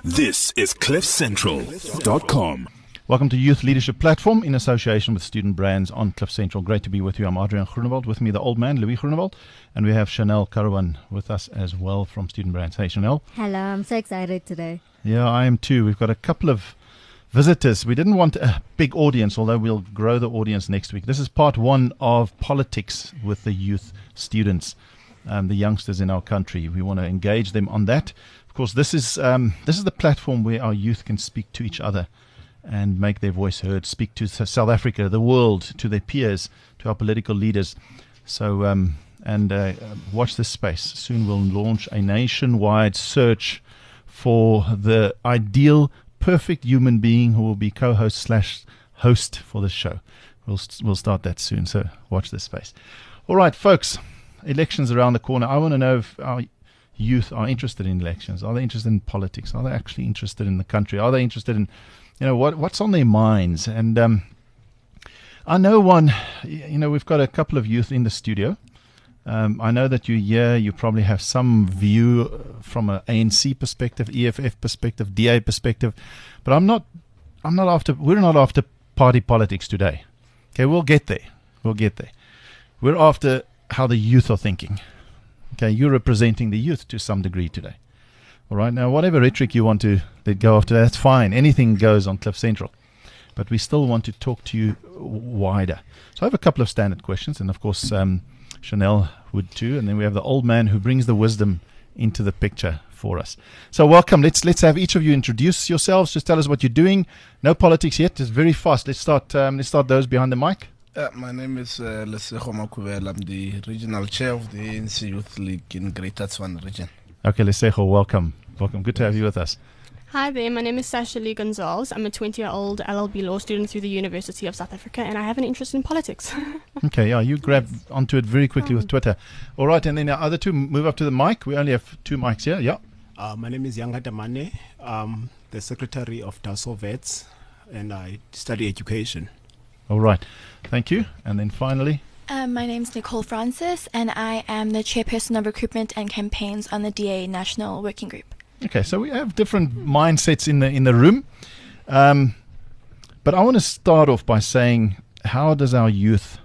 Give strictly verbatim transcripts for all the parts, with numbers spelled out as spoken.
This is cliff central dot com. Welcome to Youth Leadership Platform in association with Student Brands on Cliff Central. Great to be with you. I'm Adrian Groenewald. With me, the old man, Louis Groenewald. And we have Chanel Carawan with us as well from Student Brands. Hey, Chanel. Hello, I'm so excited today. Yeah, I am too. We've got a couple of visitors. We didn't want a big audience, although we'll grow the audience next week. This is part one of politics with the youth students, um, the youngsters in our country. We want to engage them on that. Of course, this is um, this is the platform where our youth can speak to each other and make their voice heard, speak to South Africa, the world, to their peers, to our political leaders. So, um, and uh, watch this space. Soon we'll launch a nationwide search for the ideal, perfect human being who will be co-host slash host for the show. We'll we'll start that soon. So watch this space. All right, folks. Elections around the corner. I want to know if our youth are interested in elections. Are they interested in politics? Are they actually interested in the country? Are they interested in, you know, what what's on their minds? And um, I know one, you know, we've got a couple of youth in the studio. Um, I know that you're here. You probably have some view from an A N C perspective, E F F perspective, D A perspective. But I'm not. I'm not after. We're not after party politics today. Okay, we'll get there. We'll get there. We're after how the youth are thinking. Okay, you're representing the youth to some degree today. All right, now whatever rhetoric you want to let go after, that's fine. Anything goes on Cliff Central. But we still want to talk to you wider. So I have a couple of standard questions, and of course um, Chanel would too. And then we have the old man who brings the wisdom into the picture for us. So welcome. Let's let's have each of you introduce yourselves. Just tell us what you're doing. No politics yet. Just very fast. Let's start. Um, let's start those behind the mic. Uh, my name is uh, Lesego Makubela. I'm the regional chair of the A N C Youth League in Greater Tshwane region. Okay, Lesego, welcome. Welcome. Good to have you with us. Hi there, my name is Sasha Lee Gonzalez. I'm a twenty-year-old L L B law student through the University of South Africa, and I have an interest in politics. Okay, yeah, you grab onto it very quickly um. with Twitter. All right, and then the other two, move up to the mic. We only have two mics here. Yeah. Uh, my name is Yanga Mane. I'm the secretary of Taso Vets, and I study education. All right, thank you. And then finally, um, my name is Nicole Francis, and I am the chairperson of recruitment and campaigns on the D A National Working Group. Okay, so we have different mindsets in the in the room, um, but I want to start off by saying, how does our youth,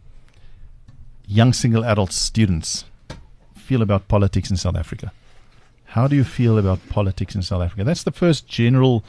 young single adult students, feel about politics in South Africa? How do you feel about politics in South Africa? That's the first general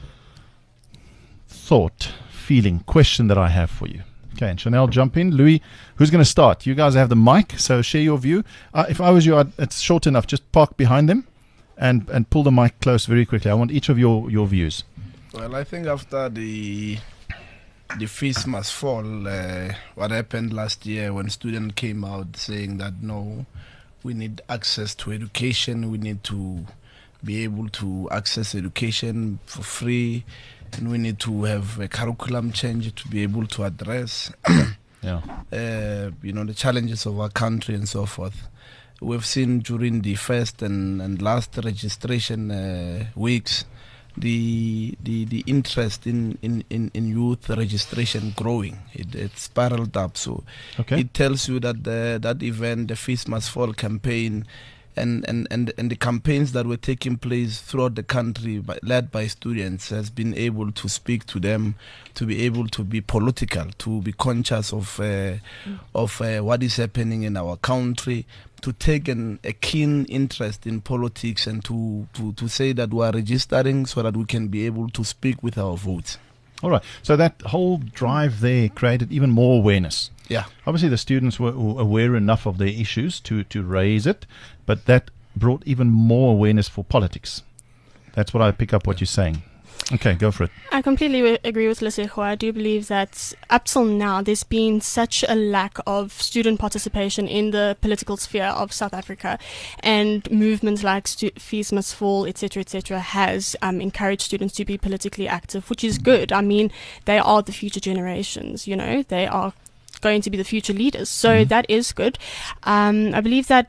thought, feeling, question that I have for you. Okay, and Chanel, jump in. Louis, who's going to start? You guys have the mic, so share your view. Uh, if I was you, I'd, it's short enough. Just park behind them and, and pull the mic close very quickly. I want each of your, your views. Well, I think after the the fees must fall, uh, what happened last year when students came out saying that, no, we need access to education, we need to be able to access education for free, and we need to have a curriculum change to be able to address yeah. uh, you know, the challenges of our country and so forth. We've seen during the first and, and last registration uh, weeks the the the interest in, in, in, in youth registration growing. It, it spiraled up. So okay. It tells you that the, that event, the Fees Must Fall campaign, And, and, and, and the campaigns that were taking place throughout the country by, led by students has been able to speak to them, to be able to be political, to be conscious of uh, of uh, what is happening in our country, to take an, a keen interest in politics, and to, to, to say that we are registering so that we can be able to speak with our votes. All right. So that whole drive there created even more awareness. Yeah. Obviously, the students were aware enough of their issues to, to raise it, but that brought even more awareness for politics. That's what I pick up what you're saying. Okay, go for it. I completely w- agree with Lesego. I do believe that up till now, there's been such a lack of student participation in the political sphere of South Africa, and movements like stu- Fees Must Fall, et cetera, et cetera, has um, encouraged students to be politically active, which is good. I mean, they are the future generations, you know, they are going to be the future leaders. So mm-hmm. that is good. Um, I believe that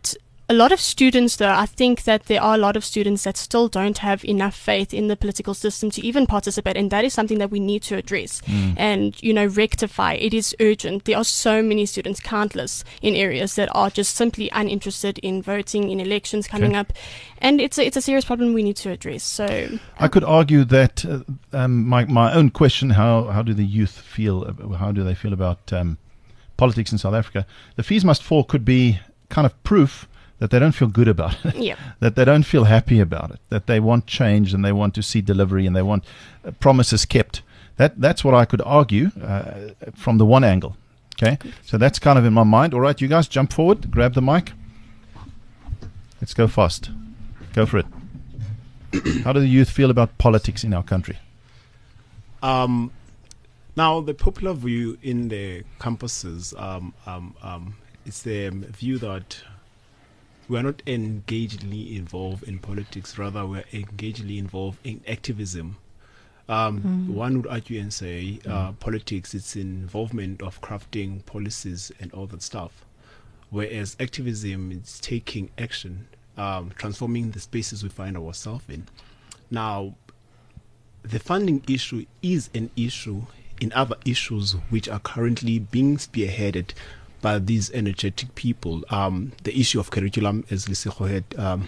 a lot of students, though, I think that there are a lot of students that still don't have enough faith in the political system to even participate, and that is something that we need to address Mm. and, you know, rectify. It is urgent. There are so many students, countless, in areas that are just simply uninterested in voting in elections coming Okay. up, and it's a, it's a serious problem we need to address. So I could argue that uh, um, my my own question: how how do the youth feel? ab- How do they feel about um, politics in South Africa? The fees must fall could be kind of proof that they don't feel good about it, yeah, that they don't feel happy about it, that they want change and they want to see delivery and they want uh, promises kept. That that's what I could argue uh, from the one angle. Okay, so that's kind of in my mind. All right, you guys jump forward, grab the mic. Let's go fast. Go for it. How do the youth feel about politics in our country? Um, now, the popular view in the campuses, um, um, um, it's the view that we are not engagedly involved in politics, rather we're engagedly involved in activism. Um, One would argue and say uh, politics, it's involvement of crafting policies and all that stuff, whereas activism is taking action, um, transforming the spaces we find ourselves in. Now, the funding issue is an issue in other issues which are currently being spearheaded by these energetic people. Um, the issue of curriculum, as Lesego had um,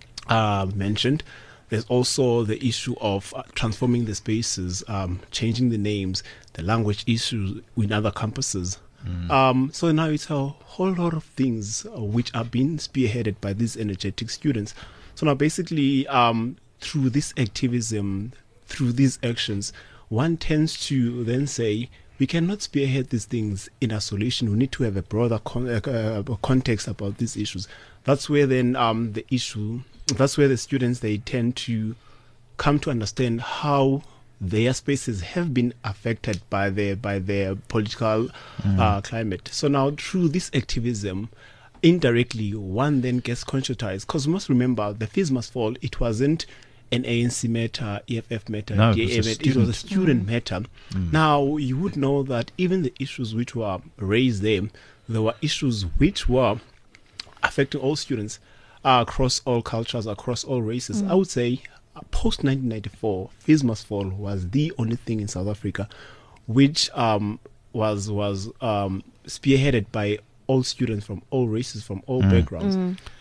uh, mentioned. There's also the issue of uh, transforming the spaces, um, changing the names, the language issues in other campuses. Um, so now it's a whole lot of things uh, which are being spearheaded by these energetic students. So now basically um, through this activism, through these actions, one tends to then say, we cannot spearhead these things in isolation. We need to have a broader con- uh, uh, context about these issues. That's where then um, the issue, that's where the students, they tend to come to understand how their spaces have been affected by their by their political uh, climate. So now through this activism, indirectly, one then gets conscientized. Because we must remember, the fees must fall. It wasn't an A N C matter, E F F matter, No, it D A was a matter. It was a student. student matter. Now, you would know that even the issues which were raised there, there were issues which were affecting all students uh, across all cultures, across all races. I would say uh, post nineteen ninety-four, fees must fall was the only thing in South Africa which um, was was um, spearheaded by all students from all races, from all backgrounds.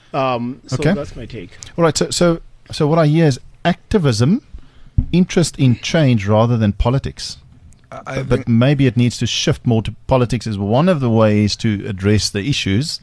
Um, so Okay. that's my take. All right, so so so what I hear is activism, interest in change rather than politics. I, I But, but think, maybe it needs to shift more to politics as one of the ways to address the issues.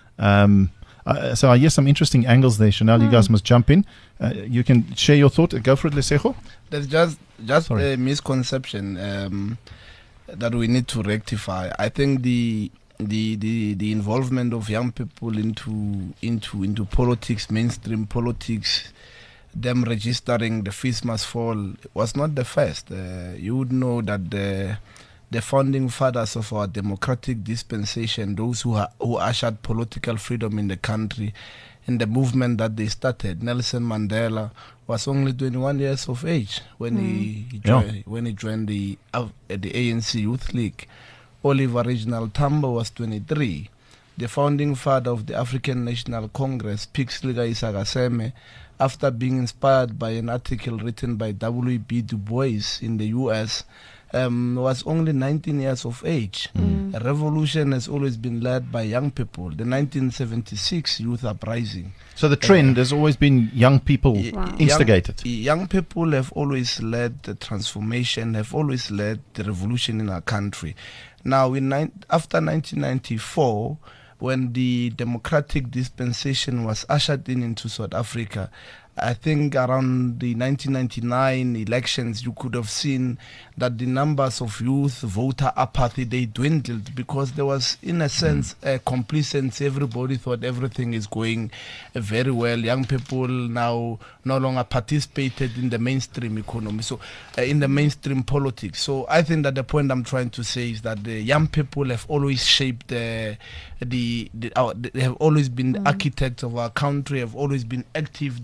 Um, uh, so I hear some interesting angles there. Chanel, you guys must jump in. Uh, you can share your thought. Go for it, Lesego. there's just just Sorry. a misconception um, that we need to rectify. I think the the, the the involvement of young people into into into politics, mainstream politics, them registering the fees must fall was not the first. Uh, you would know that the the founding fathers of our democratic dispensation, those who ha- who ushered political freedom in the country, in the movement that they started, Nelson Mandela was only twenty-one years of age when he, he Yeah. joined, when he joined the uh, the A N C Youth League. Oliver Reginald Tambo was twenty-three. The founding father of the African National Congress, Pixley Isagaseme, after being inspired by an article written by W B Du Bois in the U S, um, was only nineteen years of age. A revolution has always been led by young people. The nineteen seventy-six Youth Uprising. So the trend has always been young people Y- Wow. instigated. Young, young people have always led the transformation, have always led the revolution in our country. Now, in nine, after nineteen ninety-four, when the democratic dispensation was ushered in into South Africa, I think around the nineteen ninety-nine elections, you could have seen that the numbers of youth voter apathy, they dwindled because there was, in a sense, a complacency. Everybody thought everything is going uh, very well. Young people now no longer participated in the mainstream economy, so uh, in the mainstream politics. So I think that the point I'm trying to say is that the young people have always shaped the, the, the our, they have always been the architects of our country, have always been active, they've always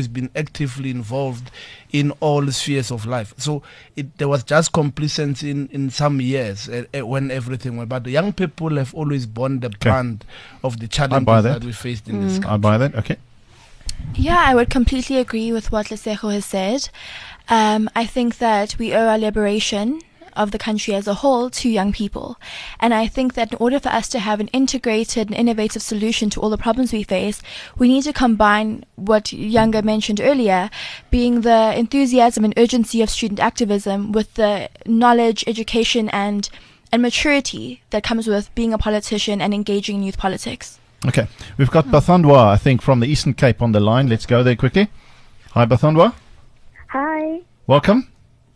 always been actively involved in all spheres of life. So it, there was just complacency in, in some years uh, uh, when everything went. But the young people have always borne the brunt of the challenges that. that we faced in Mm. this country. I buy that. Okay. Yeah, I would completely agree with what Lesego has said. Um, I think that we owe our liberation of the country as a whole to young people. And I think that in order for us to have an integrated and innovative solution to all the problems we face, we need to combine what Younger mentioned earlier, being the enthusiasm and urgency of student activism with the knowledge, education, and and maturity that comes with being a politician and engaging in youth politics. Okay. We've got Bathandwa, I think, from the Eastern Cape on the line. Let's go there quickly. Hi, Bathandwa. Hi. Welcome.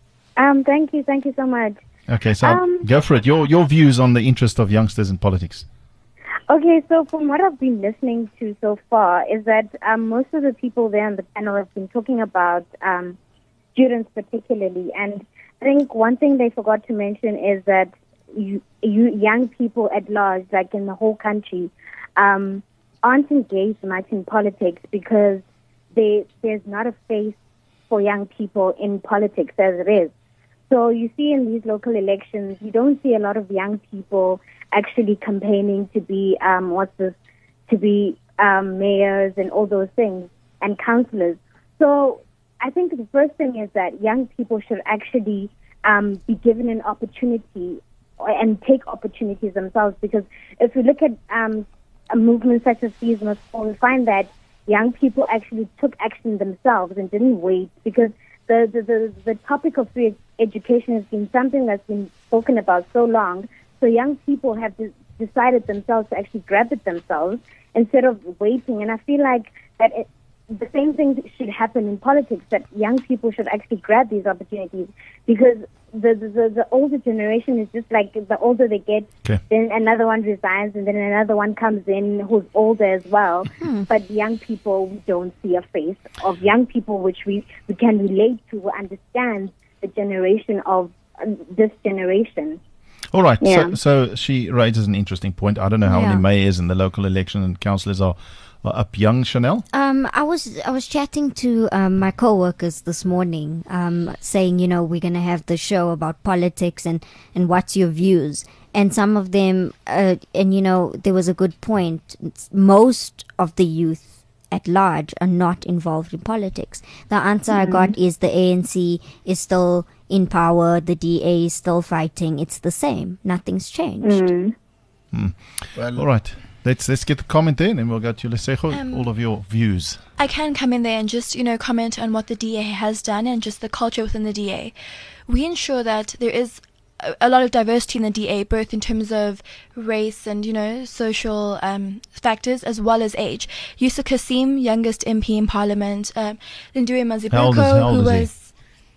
Um, thank you. Thank you so much. Okay, so Um, go for it. Your your views on the interest of youngsters in politics. Okay, so from what I've been listening to so far is that um, most of the people there on the panel have been talking about um, students particularly. And I think one thing they forgot to mention is that you, you young people at large, like in the whole country, um, aren't engaged much in politics because they, there's not a face for young people in politics as it is. So you see in these local elections, you don't see a lot of young people actually campaigning to be um, what's this, to be um, mayors and all those things and councillors. So I think the first thing is that young people should actually um, be given an opportunity and take opportunities themselves. Because if we look at um, a movement such as Fees Must Fall, we find that young people actually took action themselves and didn't wait, because the, the, the, the topic of free education has been something that's been spoken about so long. So young people have de- decided themselves to actually grab it themselves instead of waiting. And I feel like that it, the same thing should happen in politics, that young people should actually grab these opportunities, because the the, the, the older generation is just like the older they get, Okay. then another one resigns and then another one comes in who's older as well. Hmm. But young people, we don't see a face of young people which we, we can relate to, who understand the generation of uh, this generation. All right. Yeah. So, so she raises an interesting point. I don't know how Yeah. many mayors in the local election and councillors are, are up young, Chanel. Um, I was I was chatting to um, my co-workers this morning, um, saying, you know, we're gonna have the show about politics and, and what's your views. And some of them, uh, and you know, there was a good point. It's most of the youth at large are not involved in politics. The answer I got is the A N C is still in power, the D A is still fighting. It's the same. Nothing's changed. Well, All right. Let's let's get the comment there, and then we'll go to Lesego. Um, all of your views. I can come in there and just, you know, comment on what the D A has done and just the culture within the D A. We ensure that there is a, a lot of diversity in the D A, both in terms of race and, you know, social um, factors, as well as age. Yusuf Kasim, youngest M P in Parliament. Um, Lindiwe How old is- how Mazibuko, old who is he? was,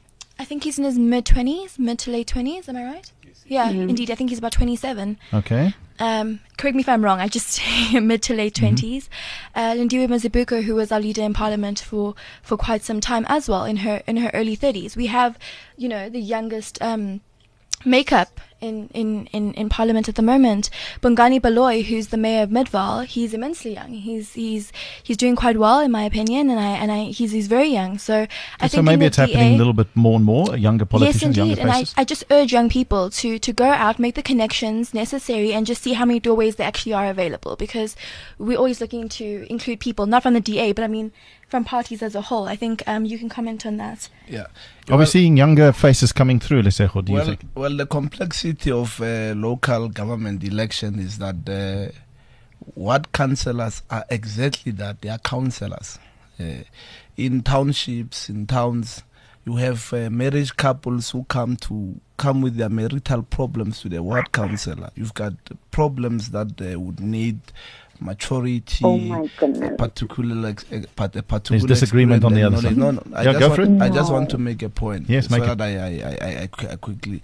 I think he's in his mid-twenties, mid to late twenties, am I right? Yeah, indeed. I think he's about twenty-seven. Okay. Um, correct me if I'm wrong, I just say mid to late twenties. Uh, Lindiwe Mazibuko, who was our leader in Parliament for, for quite some time as well, in her in her early thirties. We have, you know, the youngest um, makeup in, in, in, in Parliament at the moment. Bongani Baloyi, who's the mayor of Midvaal, he's immensely young. He's he's he's doing quite well, in my opinion, and I and I he's he's very young. So I so think in maybe the it's happening D A a little bit more and more. Younger politicians, yes, indeed. younger And I, faces. I just urge young people to, to go out, make the connections necessary, and just see how many doorways there actually are available. Because we're always looking to include people, not from the D A, but I mean from parties as a whole. I think um, you can comment on that. yeah. Are we seeing younger faces coming through, Lesego? Do you well, think? well, the complexity of uh, local government election is that uh, what councillors are exactly that. They are councillors. Uh, in townships, in towns, you have uh, marriage couples who come to come with their marital problems to the ward councillor. You've got problems that they would need maturity, Oh my goodness. a particular, ex- a, part- a particular disagreement on the experience other and side. knowledge. No, no, I, Yeah, just go want, for it. I just No. want to make a point. Yes, so make that it. I, I, I, I, I quickly.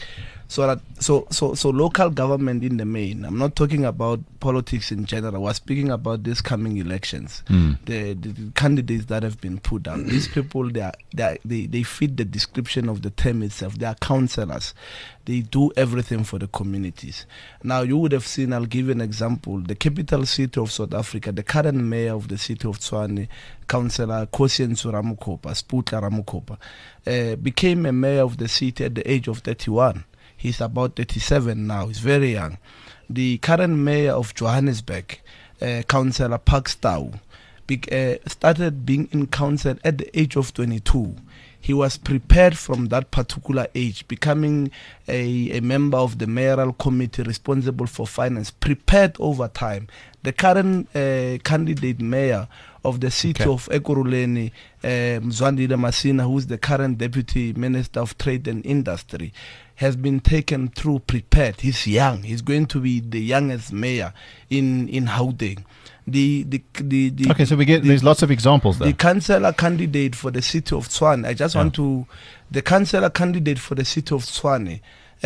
So that so so so local government in the main. I'm not talking about politics in general. We're speaking about these coming elections. Mm. The, the, the candidates that have been put down. These people, they are, they, are, they they fit the description of the term itself. They are councillors. They do everything for the communities. Now you would have seen. I'll give you an example. The capital city of South Africa. The current mayor of the city of Tshwane, Councillor Kosiensu Ramukopa, Sputla Ramukopa, uh, became a mayor of the city at the age of thirty-one. He's about thirty-seven now. He's very young. The current mayor of Johannesburg, uh, Councillor Pakstau, be, uh, started being in council at the age of twenty-two. He was prepared from that particular age, becoming a, a member of the mayoral committee responsible for finance, prepared over time. The current uh, candidate mayor of the city okay. of Ekurhuleni, uh, Mzwandile Masina, who is the current deputy minister of trade and industry, has been taken through prepared. He's young. He's going to be the youngest mayor in in Gauteng. The, the, the, the, okay, so we get the, there's lots of examples there. The councillor candidate for the city of Tshwane, I just yeah. want to, the councillor candidate for the city of Tshwane,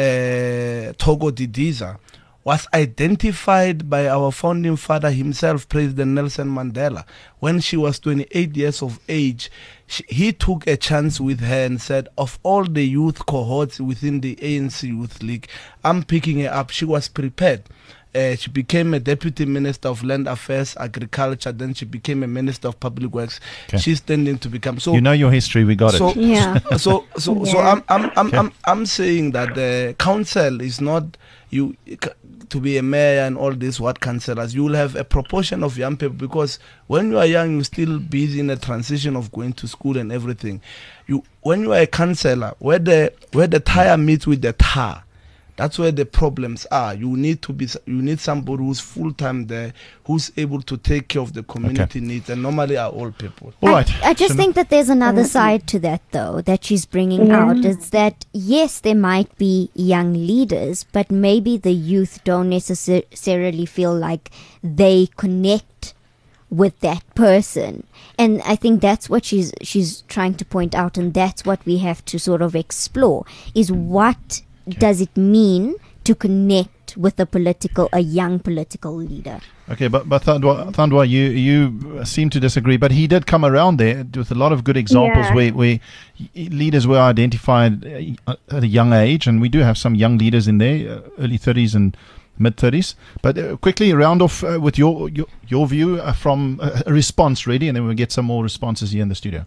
uh, Togo Didiza, was identified by our founding father himself, President Nelson Mandela. When she was twenty-eight years of age, she, he took a chance with her and said, of all the youth cohorts within the A N C Youth League, I'm picking her up. She was prepared. Uh, she became a deputy minister of land affairs, agriculture. Then she became a minister of public works. Okay. She's tending to become so. You know your history. We got so, it. Yeah. So so so, yeah. so I'm I'm I'm, okay. I'm I'm saying that the council is not you to be a mayor and all this. What councillors? You will have a proportion of young people, because when you are young, you're still busy in the transition of going to school and everything. You when you are a councillor, where the where the tire meets with the tar. That's where the problems are. You need to be. You need somebody who's full time there, who's able to take care of the community okay. needs, and normally are old people. All right. I, I just so think that there's another side to that, though, that she's bringing yeah. out. Is that yes, there might be young leaders, but maybe the youth don't necessarily feel like they connect with that person, and I think that's what she's she's trying to point out, and that's what we have to sort of explore: is what. Okay. Does it mean to connect with a political, a young political leader? Okay, but but Thandwa, Thandwa, you you seem to disagree. But he did come around there with a lot of good examples yeah. where where leaders were identified at a young age, and we do have some young leaders in there, early thirties and mid thirties. But uh, quickly round off uh, with your your, your view uh, from uh, a response, ready, and then we'll get some more responses here in the studio.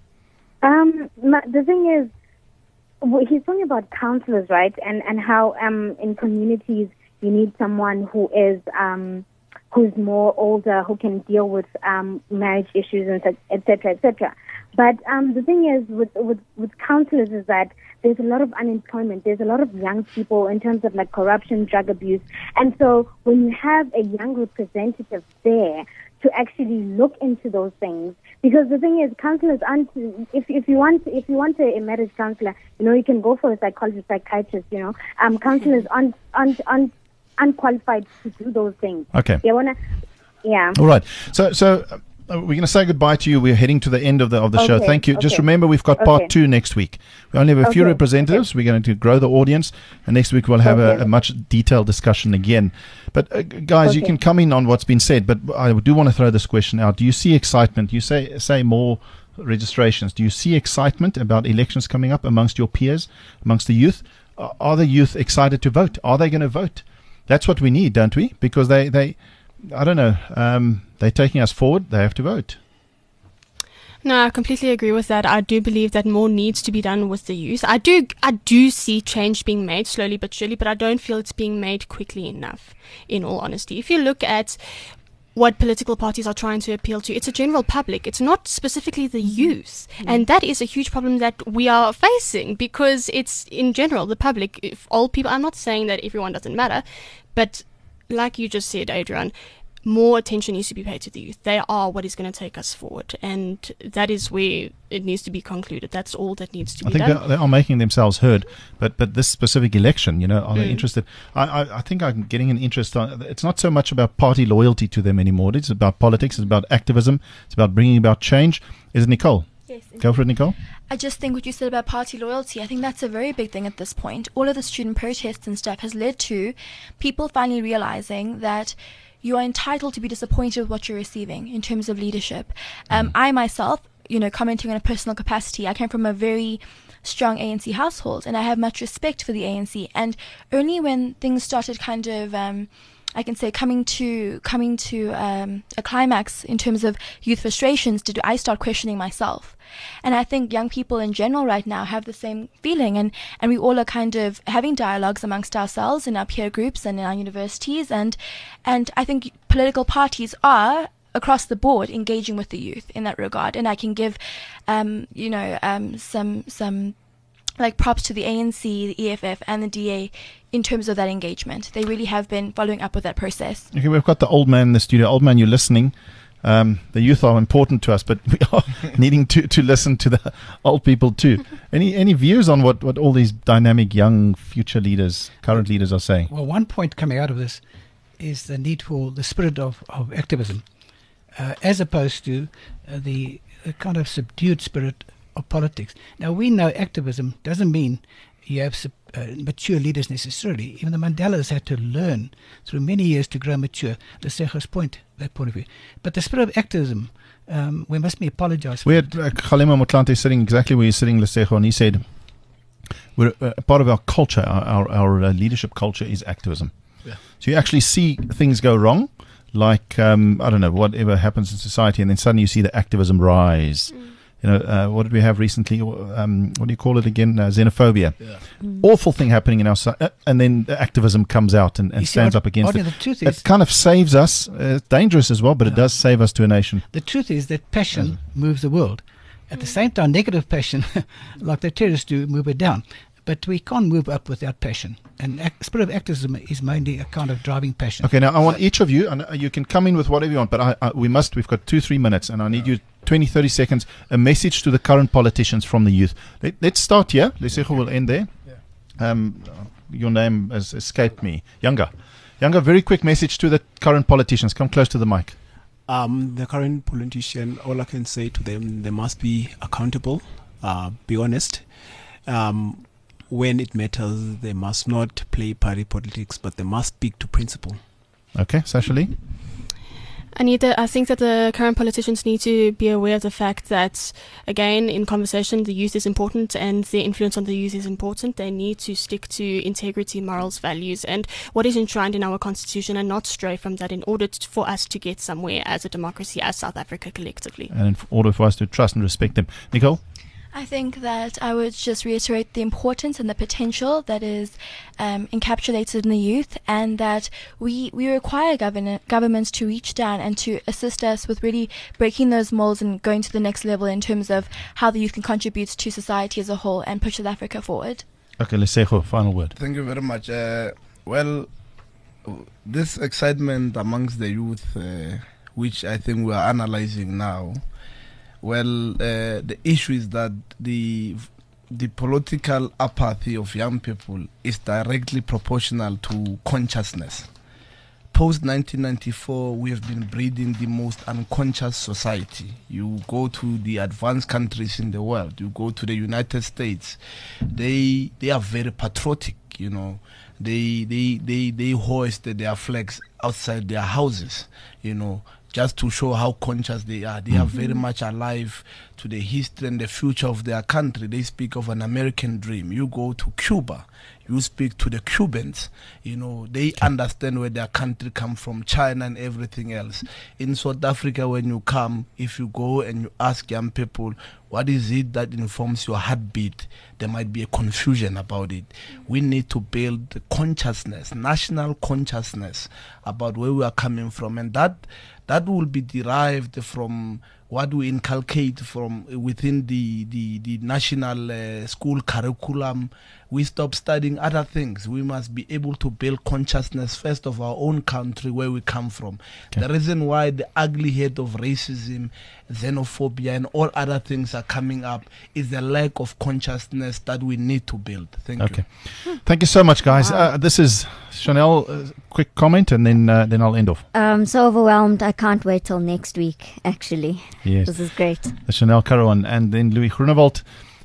Um, the thing is. Well, he's talking about counsellors, right? And and how um in communities you need someone who is um who's more older, who can deal with um marriage issues and et cetera, et cetera. But um the thing is with with with counsellors is that there's a lot of unemployment. There's a lot of young people in terms of like corruption, drug abuse, and so when you have a young representative there to actually look into those things. Because the thing is, counselors aren't. If if you want if you want a, a marriage counselor, you know, you can go for a psychologist, psychiatrist. You know, um, counselors aren't aren't aren't unqualified to do those things. Okay. You wanna, yeah. All right. So so. Uh, we're going to say goodbye to you. We're heading to the end of the of the okay, show. Thank you. Okay. Just remember, we've got part okay. two next week. We only have a okay. few representatives. Okay. We're going to grow the audience, and next week we'll have okay. a, a much detailed discussion again. But uh, guys, okay. you can come in on what's been said. But I do want to throw this question out. Do you see excitement? You say say more registrations. Do you see excitement about elections coming up amongst your peers, amongst the youth? Are the youth excited to vote? Are they going to vote? That's what we need, don't we? Because they they, I don't know, um, they're taking us forward. They have to vote. No, I completely agree with that. I do believe that more needs to be done with the youth. I do, I do see change being made slowly but surely, but I don't feel it's being made quickly enough, in all honesty. If you look at what political parties are trying to appeal to, it's a general public. It's not specifically the youth. Mm-hmm. And that is a huge problem that we are facing, because it's, in general, the public. If old people, I'm not saying that everyone doesn't matter, but like you just said, Adrian, more attention needs to be paid to the youth. They are what is going to take us forward, and that is where it needs to be concluded. That's all that needs to be I think done. They, they are making themselves heard, but but this specific election, you know, are mm. they interested? I, I I think I'm getting an interest on. It's not so much about party loyalty to them anymore. It's about politics. It's about activism. It's about bringing about change. Is it Nicole? Yes. Go for it, Nicole. I just think what you said about party loyalty, I think that's a very big thing at this point. All of the student protests and stuff has led to people finally realizing that you are entitled to be disappointed with what you're receiving in terms of leadership. Um, I myself, you know, commenting on a personal capacity, I came from a very strong A N C household, and I have much respect for the A N C. And only when things started kind of, um, I can say, coming to coming to um, a climax in terms of youth frustrations, did I start questioning myself. And I think young people in general right now have the same feeling, and, and we all are kind of having dialogues amongst ourselves in our peer groups and in our universities, and and I think political parties are across the board engaging with the youth in that regard. And I can give, um, you know, um, some some like props to the A N C, the E F F, and the D A in terms of that engagement. They really have been following up with that process. Okay, we've got the old man in the studio. Old man, you're listening. Um, the youth are important to us, but we are needing to, to listen to the old people too. Any any views on what, what all these dynamic young future leaders, current leaders are saying? Well, one point coming out of this is the need for the spirit of, of activism, uh, as opposed to uh, the uh, kind of subdued spirit of politics. Now, we know activism doesn't mean you have sub, uh, mature leaders necessarily. Even the Mandelas had to learn through many years to grow mature. Lesego's point, that point of view. But the spirit of activism, um, we must be apologized for. We had uh, Kgalema Motlanthe sitting exactly where you're sitting, Lesego, and he said, we're, uh, part of our culture, our, our, our uh, leadership culture is activism. Yeah. So you actually see things go wrong, like, um, I don't know, whatever happens in society, and then suddenly you see the activism rise. Mm. You know, uh, what did we have recently? Um, what do you call it again? Uh, xenophobia. Yeah. Mm. Awful thing happening in our society. Uh, and then the activism comes out and, and stands see, up against it. it. The truth it is, kind of saves us. Uh, dangerous as well, but no. it does save us to a nation. The truth is that passion mm. moves the world. At mm. the same time, negative passion, like the terrorists do, move it down. But we can't move up without passion. And act, spirit of activism is mainly a kind of driving passion. Okay, now I want each of you, and you can come in with whatever you want, but I, I, we must, we've got two, three minutes, and I need you twenty, thirty seconds, a message to the current politicians from the youth. Let, let's start here. Lesego will end there. Yeah. Um, your name has escaped me. Younger. Younger, very quick message to the current politicians. Come close to the mic. Um, the current politician, all I can say to them, they must be accountable, uh, be honest. Um, when it matters, they must not play party politics, but they must speak to principle. Okay, Sashali? Anita, I think that the current politicians need to be aware of the fact that, again, in conversation, the youth is important and their influence on the youth is important. They need to stick to integrity, morals, values, and what is enshrined in our constitution, and not stray from that in order to, for us to get somewhere as a democracy, as South Africa collectively. And in order for us to trust and respect them. Nicole? I think that I would just reiterate the importance and the potential that is um, encapsulated in the youth, and that we, we require govern- governments to reach down and to assist us with really breaking those molds and going to the next level in terms of how the youth can contribute to society as a whole and push South Africa forward. Okay, Lesego, final word. Thank you very much. Uh, well, this excitement amongst the youth, uh, which I think we are analyzing now, well, uh, the issue is that the the political apathy of young people is directly proportional to consciousness. Post nineteen ninety-four, we have been breeding the most unconscious society. You go to the advanced countries in the world, you go to the United States, they they are very patriotic, you know. They they they they hoist their flags outside their houses, you know, just to show how conscious they are. They mm-hmm. are very much alive to the history and the future of their country. They speak of an American dream. You go to Cuba, you speak to the Cubans, you know, they understand where their country comes from, China and everything else. In South Africa, when you come, if you go and you ask young people, what is it that informs your heartbeat? There might be a confusion about it. We need to build the consciousness, national consciousness about where we are coming from, and that that will be derived from what we inculcate from within the the, the national uh, school curriculum. We stop studying other things. We must be able to build consciousness first of our own country, where we come from. Okay. The reason why the ugly head of racism, xenophobia, and all other things are coming up is the lack of consciousness that we need to build. Thank okay. you. Okay. Thank you so much, guys. Wow. Uh, this is Chanel. Uh, quick comment, and then uh, then I'll end off. I'm so overwhelmed. I can't wait till next week, actually. Yes. This is great. The Chanel Carouan, and then Louis Groenewald.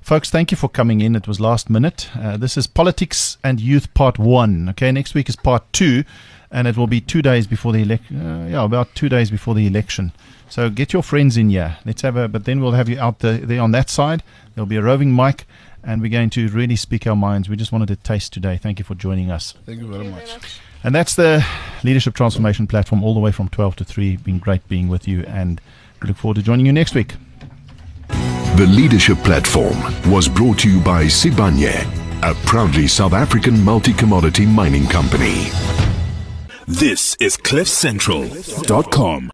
Folks, thank you for coming in. It was last minute. Uh, this is Politics and Youth Part one. Okay, next week is Part two, and it will be two days before the election. Uh, yeah, about two days before the election. So get your friends in here. Let's have a, but then we'll have you out there, there on that side. There'll be a roving mic, and we're going to really speak our minds. We just wanted to taste today. Thank you for joining us. Thank you very much. And that's the Leadership Transformation Platform all the way from twelve to three. Been great being with you, and we look forward to joining you next week. The Leadership Platform was brought to you by Sibanye, a proudly South African multi-commodity mining company. This is cliff central dot com.